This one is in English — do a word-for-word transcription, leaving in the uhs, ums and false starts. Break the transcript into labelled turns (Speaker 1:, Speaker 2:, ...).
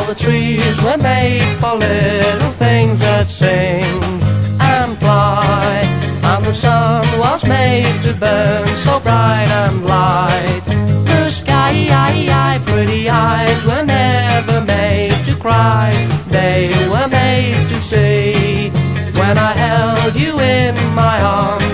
Speaker 1: All the trees were made for little things that sing and fly, and the sun was made to burn so bright and light. The sky, pretty eyes were never made to cry, they were made to see. When I held you in my arms,